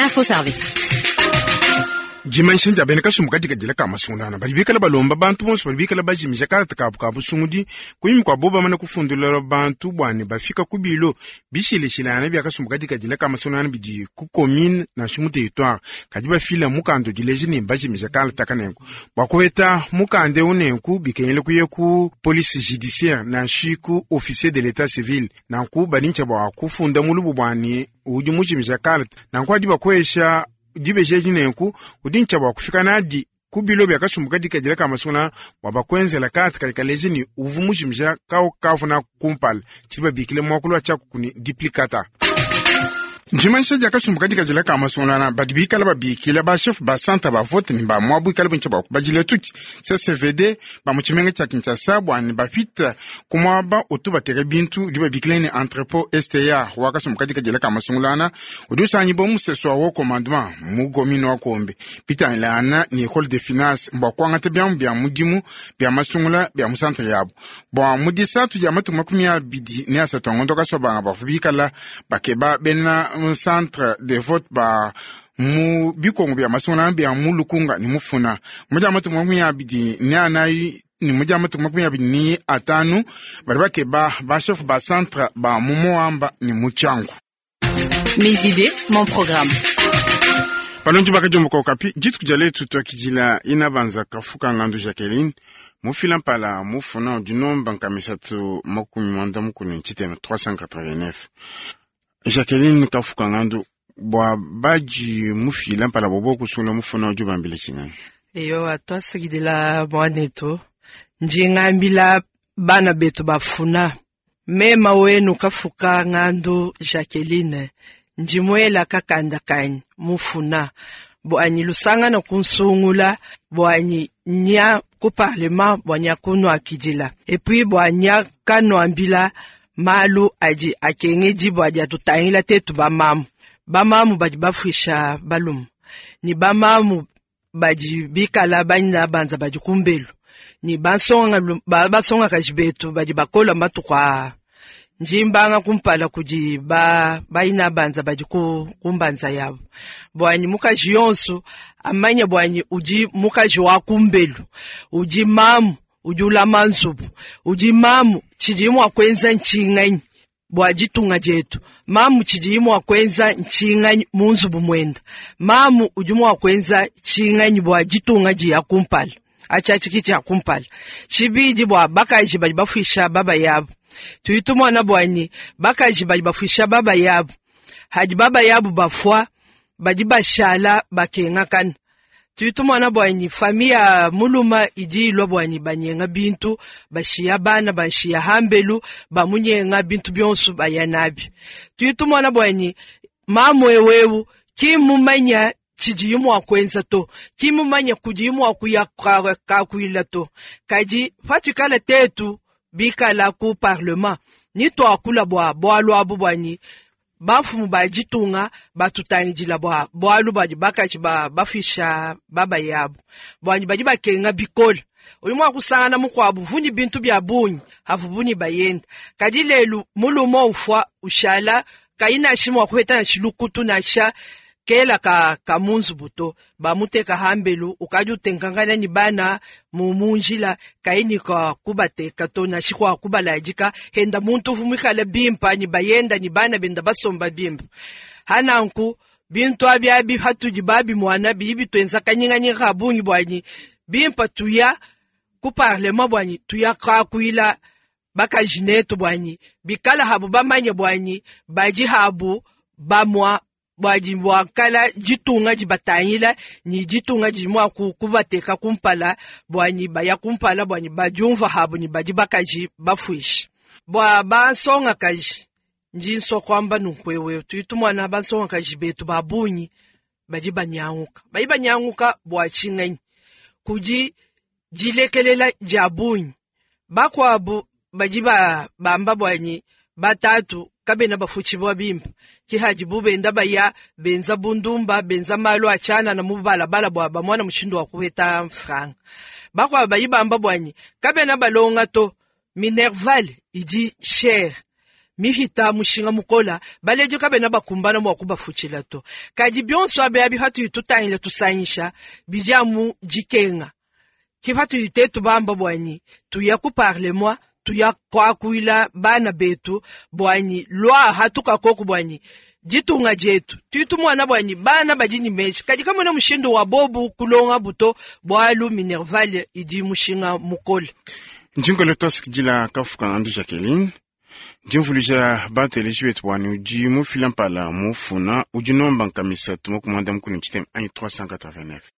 Info Service. Dimension jabene ka sumuka jikajile kama sungana balibikala balomba bantu bonso balibikala bajimisha kala takabu sungudi kuyimi kwa boba mana kufundula bantu bwane bafika kubilo bishilishilana byaka sumuka jikajile kama sungana biji ku commune na shumu territoire kajiba fila mukando dilejini bajimisha kala takanengo bakweta mukande unenku bikenyele kuyeku police judiciaire na shiku officier de l'état civil na ku balincha ba kufunda mulubu bwani ujimujimisha kala na kwa diba kwesha dibe jeji nenku udincha wa kufika nadi kubilo bya kasumbuka dikajira kama suna wabakwenzela katika lejini uvumushimja kaufuna kumpal chiba bikile mwakulu achaku kuni duplicata Dimanche jaka sumbuka dikajira kama suna na badibika la bikile ba chef ba santa ba vote ni ba mwabu ikale bincha ba bajile tuti CCVD ba muchimenge cha Kinshasa bwani ba fit kuma ba otuba tere bintu diba bikile ni entrepôt STA waka sumbuka dikajira kama suna udusa nyibo museso wa commandement mugomino wa kombe pita ilana ni école de finance mba kwanga te bya mudimu bya masungula bya musantre yabo bon mudisa tu jamatu makumya bidi ni asa tongondo ka soba ba fubikala bakeba bena centre de vote ba mu bikongo bya masungula bya mulukunga ni mufuna mujamatu makumya bidi ni anayi ni mujamatu makumya bidi ni atanu baribakeba ba chef ba centre ba mumoamba ni muchangu. Mes idées, mon programme. Palonji baka jombo kwa kapi, jitu kujale tutua kijila inabanza kafuka ngandu Jacqueline, mufila mpala mufuna ujuno banka misatu mokumi mwanda mukuni nchite 389. Jacqueline kafuka ngandu, bwa baji mufila mpala bobo kusula mufuna ujubambile chingani. Eyo atwa sigidila mwaneto, njingambila bana betu bafuna. Mema wenu kafuka ngandu Jacqueline, njimwela kakanda kanyi mufuna bwanyi lusanga na kunsungula bwanyi nya ku parlement bwanya kuno akidila epui bwanya kano ambila malu aji akengeji bwaja tutayila tetu bamamu baji bafwisha balum ni bamamu baji bikala banyina banza baji kumbelu ni basonga kajibetu baji bakola matu kwa njimbanga kumpala kuji baina banza baji kumbanza yabo bwanyi mukaji yonso amanya bwanyi uji mukaji wa kumbelu uji mamu ujula manzubu uji mamu chijimu akwenza nchinganyi bwaji tunga jetu mamu chijimu akwenza nchinganyi munzubu mwenda mamu ujumu akwenza chinganyi bwaji tunga ji ya kumpala achachikichi ya kumpala chibidi bwa bakaji baji bafisha baba yabo tuitumwa na bwanyi bakaji baji bafisha baba yabo haji baba yabo bafwa baji bashala bakengakan tuitumwa na bwanyi famia muluma iji lo bwanyi banyenga bintu bashiya bana bashiya hambelu bamunyenga bintu byonsu bayanabi tuitumwa na bwanyi mamwe wewu kimumanya chijimu akwenza to kimumanya kujimu akuya kakuila to kaji fatukala tetu bikala ku parlement ni to akula bwa lwabu bwanyi bafumu bajitunga batutangijila bwa lubaji bakachi bafisha baba yabo bwanyi baji bakenga bikola ulimu akusangana mukwabu vuni bintu bya bunyi havubuni bayenda kaji lelu mulumo ufwa ushala kaina shimu akweta shilukutu na sha kela ka munzu buto bamuteka hambelu ukaju tenkangana ni bana mumunjila kaini ka kubateka to na shikwa kubalajika henda muntu vumikala bimpa ni bayenda ni bana benda basomba bimpa hananku bintu abyabi hatuji babi mwana bibi twenza kanyinga nyinga bunyi bwanyi bimpa tuya ku parlement bwanyi tuya ka kuila baka jineto bwanyi bikala habu bamanya bwanyi baji habu bamwa bwaji wakala jitunga jibatanyila ni jitunga jimwa kubateka kumpala bwanyi baya kumpala bwanyi bajumva habu ni baji bakaji bafwish bwa basonga kaji njinso kwamba nunkwewe tuitumwa na basonga kaji betu babunyi baji banyanguka bwa chinganyi kuji jilekelela jabunyi bakwabu baji bamba bwanyi batatu kabena bafuchi bwa bimba kihaji bubenda baya benza bundumba benza malo achana na mubala bala bwa mwana mshindo wa kuweta mfranga bakwa bayibamba bwanyi kabena balonga to Minerval iji cher mihita mushinga mukola balejo kabena bakumbana mwa kubafuchila to kaji byonso abe abi hatu yututangile tusanyisha bijamu jikenga kifatu yutetu bamba bwanyi tuya kuparle mwa tuya kwakuila bana betu bwanyi lwa hatuka koku bwanyi jitunga jetu tuitu mwana bwanyi bana bajini meshi kaji kama na mushindo wa bobu kulonga buto bwalu minervale idi mushinga mukola njingole tosikijila kafuka andu Jacqueline njimvulija batele jiwetu wani uji mu filampala mu funa uji nomba nkamisa tumo kumanda mkuni mchitem ani 389